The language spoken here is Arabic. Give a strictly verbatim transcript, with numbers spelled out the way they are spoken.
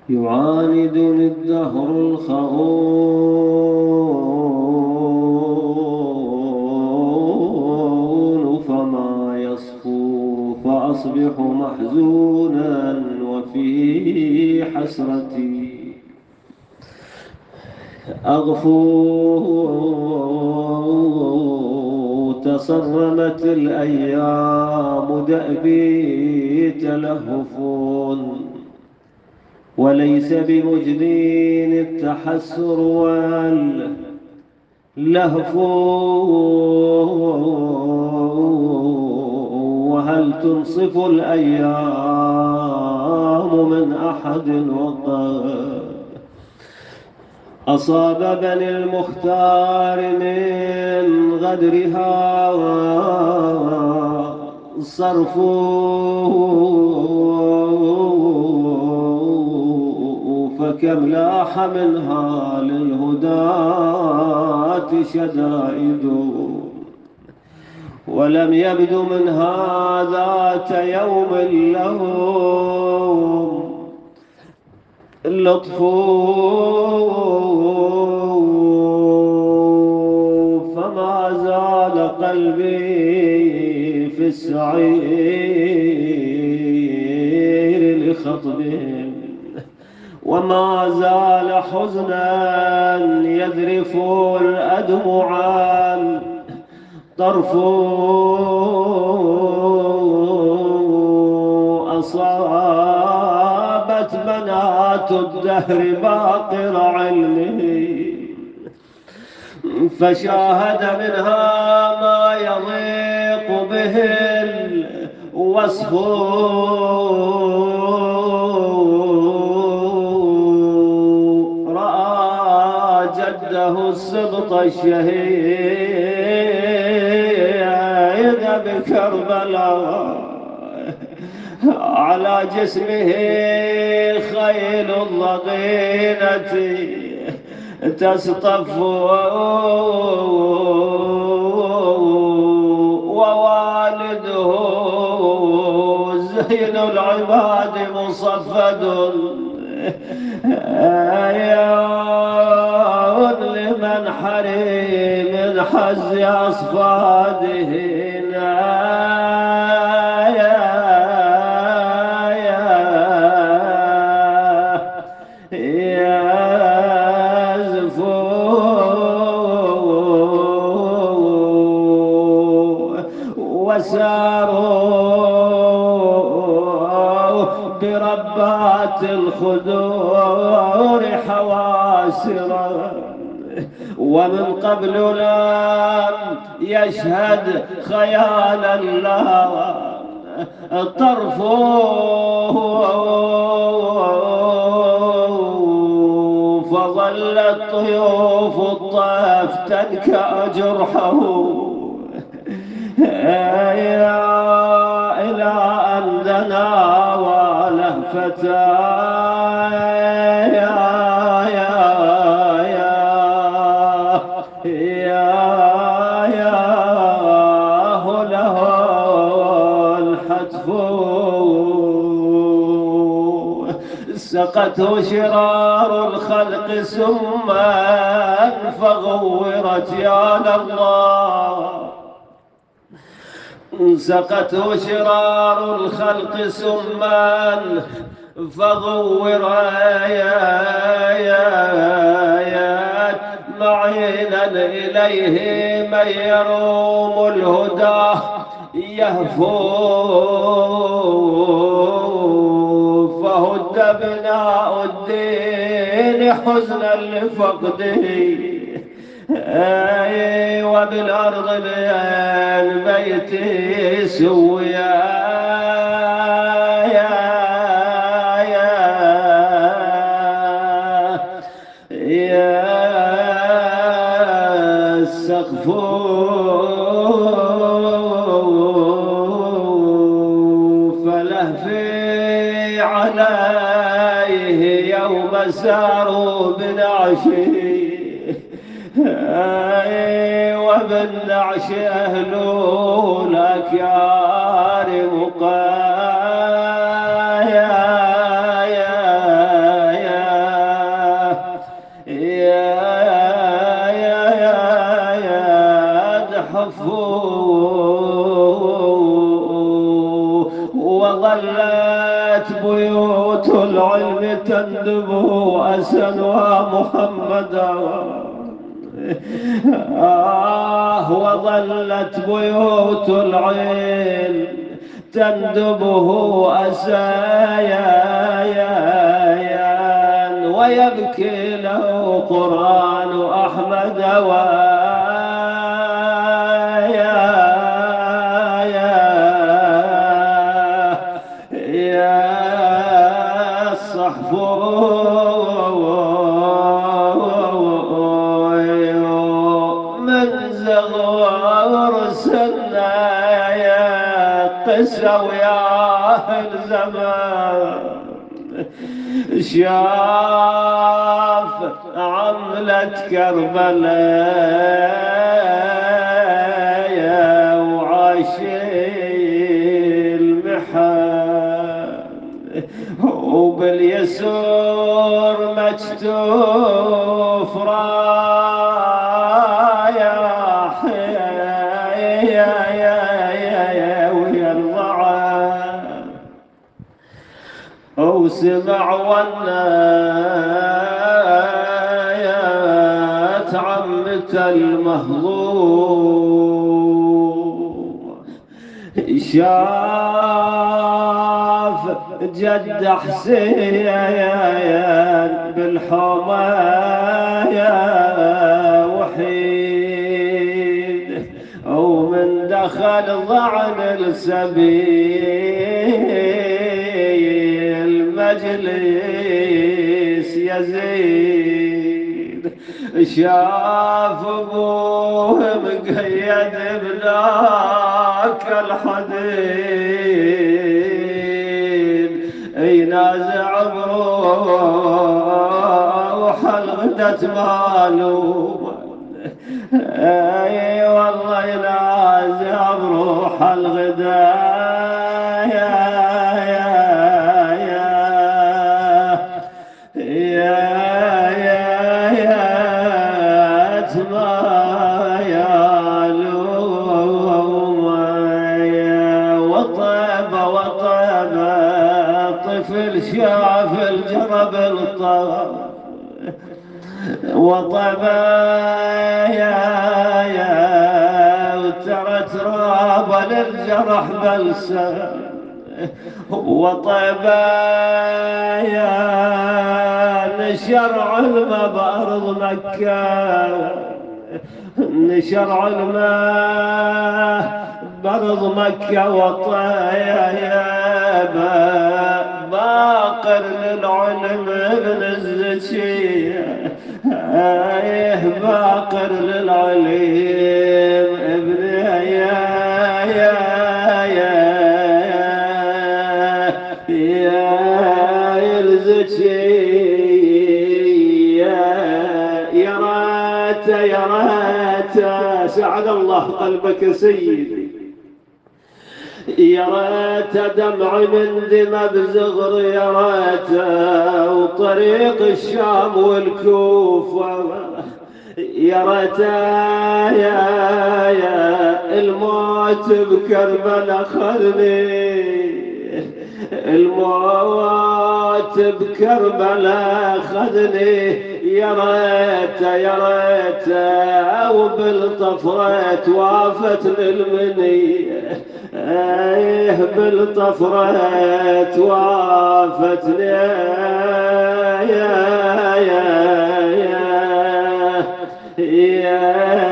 يعاندني الدهر الخؤون فما يصفو فأصبح محزونا وفي حسرتي أغفو تصرمت الأيام دأبي تلهف وليس بمجدين التحسر واللهف وهل تنصف الأيام من أحد وقد أصاب بني المختار من غدرها صرف فكم لاح منها للهداة شدائد ولم يبد منها ذات يوم لهم اللطف فما زال قلبي في السعير لخطبهم وما زال حزنا يذرف الأدمع طرف أصابت بنات الدهر باقر علمه فشاهد منها ما يضيق به الوصف رأى جده السبط الشهيد بكربلاء على جسمه خيل الضغينة تصطف ووالده زين العباد مصفد لمن حري من حز أصفاده وساروا بربات الخدور حواسرا ومن قبل لم يشهد خيال الله طرفه فظلت طيوف الطيف تنكأ جرحه إلى أن دنا ولهفتا يا يا يا يا يا له الحتف سقته شرار الخلق سما فغورت يا الله سقته شرار الخلق سما فغور يا يا يا معينا إليه من يروم الهدى يهفو فهد بناء الدين حزنا لفقده وبالأرض بين بيتي سويا يا يا يا السقف فلهفي عليه يوم ساروا بنعشه وبالنعش أهل الأكيار مقايا يا وظلت بيوت العلم تندب أسنها محمدا. آه وظلت بيوت العلم تندبه أسايا ويبكي له قرآن أحمد ويا يا يا الصحف من زغور سنا يا قسى ويا الزمان شاف عملة كربلاء وعاشي المحن وباليسور مكتوف رايح يا يا يا ويا الضعف وسمع والنايات عمة المهضوم شاف جد حسين بالحماية وحيد ومن دخل ضعن السبيل مجلس يزيد شاف ابوه مقيد بذاك الحديد ينازع بروح الغدة مالوم اي والله ينازع بروح الغداء يا شاف الجرب الطاف وطبا يا يا وترى تراب للجرح بلسم وطبا يا نشر علم بأرض مكة نشر علمه بأرض مكة وطايا يا باقر للعلم ابن الزكية ايه باقر للعلم ابن يا يا يا يا الزكية يا رات يا رات سعد الله قلبك سيدي يا ريت دمع من دمى بزغر يا ريت وطريق الشام والكوفة يا ريت يا يا الموت بكربلاء خذني الموت بكربلاء خذني يا ريت يا ريت وبالطفرة وافت للمنية ايه بالطفرة وافتني يا يا يا يا